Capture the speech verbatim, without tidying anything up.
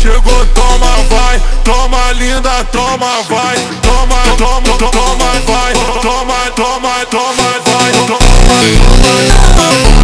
chegou, toma, vai. Toma, linda, toma, vai. Toma, toma, toma, vai. Toma, toma, toma, vai. Toma, toma, toma, vai.